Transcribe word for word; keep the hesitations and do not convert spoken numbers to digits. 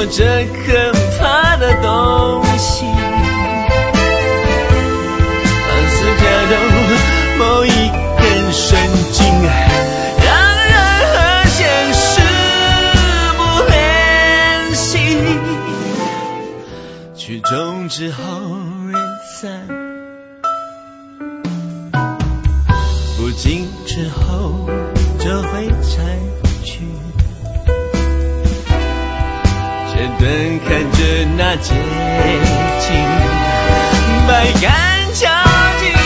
活着可怕的东西，放肆跳动某一根神经，让人和现实不联系，曲终之后人散，不经之后就会拆回去，这顿看着那街景，百感交集。